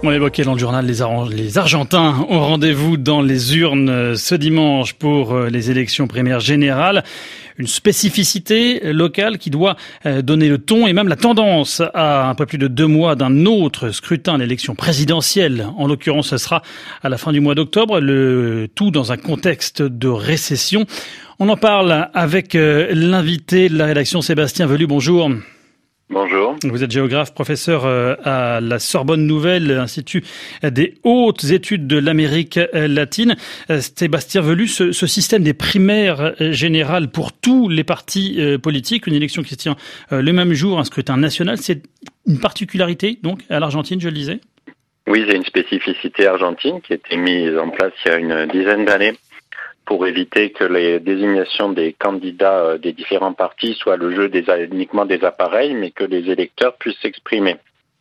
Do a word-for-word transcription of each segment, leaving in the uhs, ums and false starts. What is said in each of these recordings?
On l'évoquait dans le journal, les, Ar- les Argentins ont rendez-vous dans les urnes ce dimanche pour les élections primaires générales. Une spécificité locale qui doit donner le ton et même la tendance à un peu plus de deux mois d'un autre scrutin, l'élection présidentielle. En l'occurrence, ce sera à la fin du mois d'octobre, le tout dans un contexte de récession. On en parle avec l'invité de la rédaction, Sébastien Velu. Bonjour. Bonjour. Vous êtes géographe, professeur à la Sorbonne Nouvelle, Institut des hautes études de l'Amérique latine. Sébastien Velu, ce, ce système des primaires générales pour tous les partis politiques, une élection qui se tient le même jour, un scrutin national, c'est une particularité donc à l'Argentine, je le disais? Oui, c'est une spécificité argentine qui a été mise en place il y a une dizaine d'années pour éviter que les désignations des candidats des différents partis soient le jeu des, uniquement des appareils, mais que les électeurs puissent s'exprimer.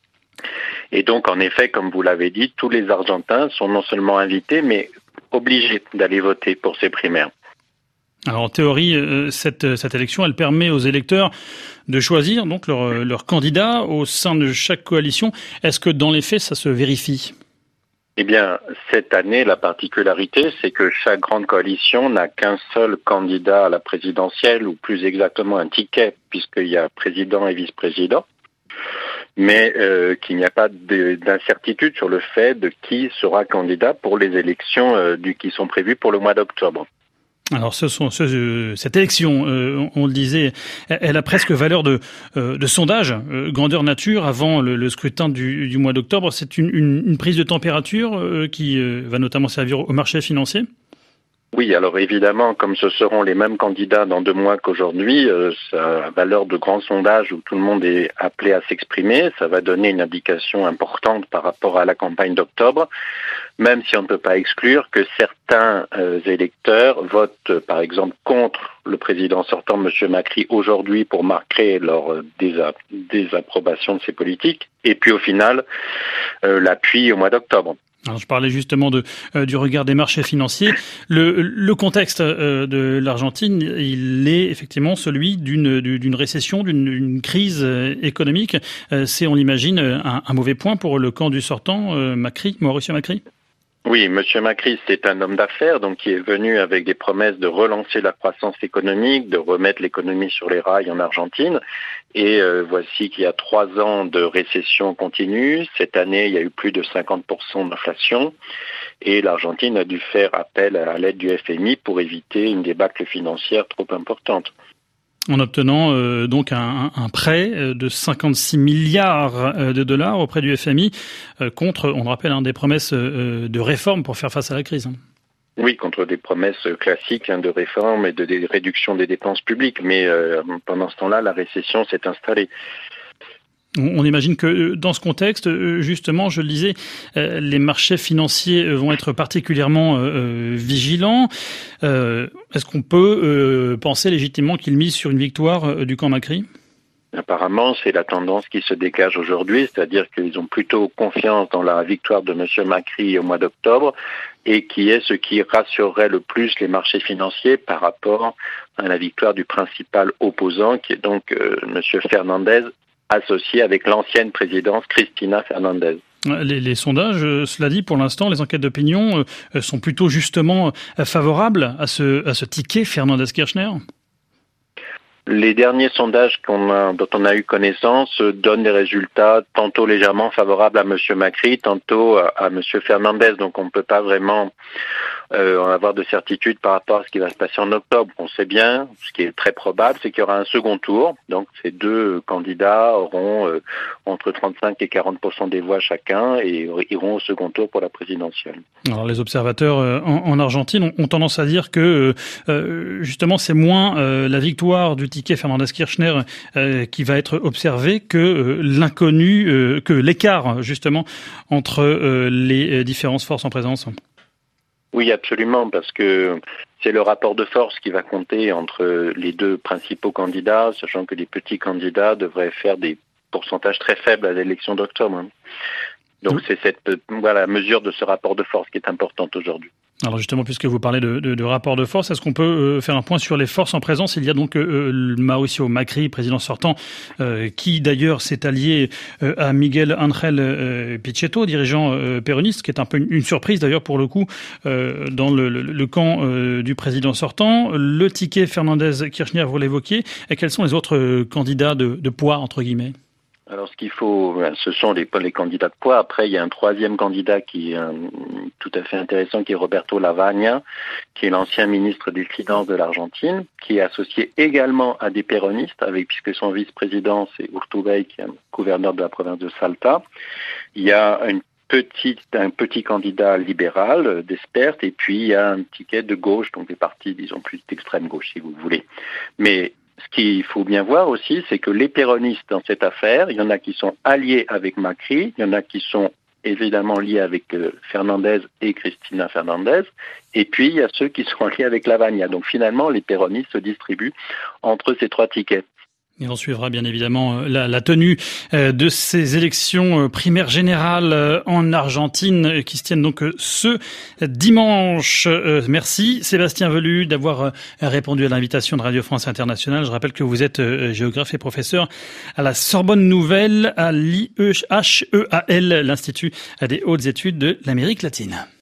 Et donc, en effet, comme vous l'avez dit, tous les Argentins sont non seulement invités, mais obligés d'aller voter pour ces primaires. Alors, en théorie, cette, cette élection, elle permet aux électeurs de choisir donc leur, leur candidat au sein de chaque coalition. Est-ce que dans les faits, ça se vérifie ? Eh bien, cette année, la particularité, c'est que chaque grande coalition n'a qu'un seul candidat à la présidentielle, ou plus exactement un ticket, puisqu'il y a président et vice-président, mais euh, qu'il n'y a pas de, d'incertitude sur le fait de qui sera candidat pour les élections euh, du, qui sont prévues pour le mois d'octobre. Alors, ce sont, ce, cette élection, euh, on le disait, elle a presque valeur de, euh, de sondage, euh, grandeur nature, avant le, le scrutin du, du mois d'octobre. C'est une, une, une prise de température euh, qui euh, va notamment servir au marché financier. Oui, alors évidemment, comme ce seront les mêmes candidats dans deux mois qu'aujourd'hui, euh, ça a valeur de grand sondage où tout le monde est appelé à s'exprimer. Ça va donner une indication importante par rapport à la campagne d'octobre, même si on ne peut pas exclure que certains euh, électeurs votent, euh, par exemple, contre le président sortant, M. Macri, aujourd'hui pour marquer leur euh, désa- désapprobation de ses politiques, et puis au final, euh, l'appui au mois d'octobre. Alors, je parlais justement de, euh, du regard des marchés financiers. Le, le contexte euh, de l'Argentine, il est effectivement celui d'une, d'une récession, d'une, d'une crise économique. Euh, c'est, on l'imagine, un, un mauvais point pour le camp du sortant, euh, Macri, Mauricio Macri. Oui, M. Macri, c'est un homme d'affaires, donc qui est venu avec des promesses de relancer la croissance économique, de remettre l'économie sur les rails en Argentine. Et euh, voici qu'il y a trois ans de récession continue. Cette année, il y a eu plus de cinquante pour cent d'inflation. Et l'Argentine a dû faire appel à l'aide du F M I pour éviter une débâcle financière trop importante. En obtenant euh, donc un, un prêt de cinquante-six milliards de dollars auprès du F M I euh, contre, on le rappelle, hein, des promesses euh, de réforme pour faire face à la crise. Oui, contre des promesses classiques hein, de réforme et de, de réduction des dépenses publiques. Mais euh, pendant ce temps-là, la récession s'est installée. On imagine que dans ce contexte, justement, je le disais, les marchés financiers vont être particulièrement vigilants. Est-ce qu'on peut penser légitimement qu'ils misent sur une victoire du camp Macri ? Apparemment, c'est la tendance qui se dégage aujourd'hui, c'est-à-dire qu'ils ont plutôt confiance dans la victoire de M. Macri au mois d'octobre, et qui est ce qui rassurerait le plus les marchés financiers par rapport à la victoire du principal opposant, qui est donc euh, M. Fernandez, associé avec l'ancienne présidence Cristina Fernandez. Les, les sondages, euh, cela dit, pour l'instant, les enquêtes d'opinion euh, sont plutôt justement euh, favorables à ce, à ce ticket Fernandez-Kirchner. Les derniers sondages qu'on a, dont on a eu connaissance donnent des résultats tantôt légèrement favorables à M. Macri, tantôt à, à M. Fernandez. Donc on ne peut pas vraiment euh, en avoir de certitude par rapport à ce qui va se passer en octobre. On sait bien, ce qui est très probable, c'est qu'il y aura un second tour. Donc ces deux candidats auront euh, entre trente-cinq et quarante pour cent des voix chacun et iront au second tour pour la présidentielle. Alors les observateurs euh, en, en Argentine ont, ont tendance à dire que euh, justement c'est moins euh, la victoire du ticket Fernandez-Kirchner euh, qui va être observé que euh, l'inconnu, euh, que l'écart justement entre euh, les différentes forces en présence. Oui, absolument, parce que c'est le rapport de force qui va compter entre les deux principaux candidats, sachant que les petits candidats devraient faire des pourcentages très faibles à l'élection d'octobre. Donc c'est cette voilà, mesure de ce rapport de force qui est importante aujourd'hui. Alors justement, puisque vous parlez de, de, de rapport de force, est-ce qu'on peut faire un point sur les forces en présence? Il y a donc euh, Mauricio Macri, président sortant, euh, qui d'ailleurs s'est allié euh, à Miguel Ángel euh, Pichetto, dirigeant euh, péroniste, qui est un peu une, une surprise d'ailleurs pour le coup euh, dans le, le, le camp euh, du président sortant. Le ticket Fernandez-Kirchner, vous l'évoquiez. Et quels sont les autres euh, candidats de, de poids, entre guillemets? Alors, ce qu'il faut, ce sont les, les candidats de poids. Après, il y a un troisième candidat qui est euh, tout à fait intéressant, qui est Roberto Lavagna, qui est l'ancien ministre des Finances de l'Argentine, qui est associé également à des péronistes, avec, puisque son vice-président, c'est Urtubey, qui est un gouverneur de la province de Salta. Il y a une petite, un petit candidat libéral, d'Espert, et puis il y a un ticket de gauche, donc des partis, disons, plus d'extrême gauche, si vous voulez. Mais ce qu'il faut bien voir aussi, c'est que les péronistes dans cette affaire, il y en a qui sont alliés avec Macri, il y en a qui sont évidemment liés avec euh, Fernandez et Cristina Fernandez, et puis il y a ceux qui sont liés avec Lavagna. Donc finalement, les péronistes se distribuent entre ces trois tickets. Et on suivra bien évidemment la, la tenue de ces élections primaires générales en Argentine qui se tiennent donc ce dimanche. Merci Sébastien Velu d'avoir répondu à l'invitation de Radio France Internationale. Je rappelle que vous êtes géographe et professeur à la Sorbonne Nouvelle, à l'I E H E A L, l'Institut des hautes études de l'Amérique latine.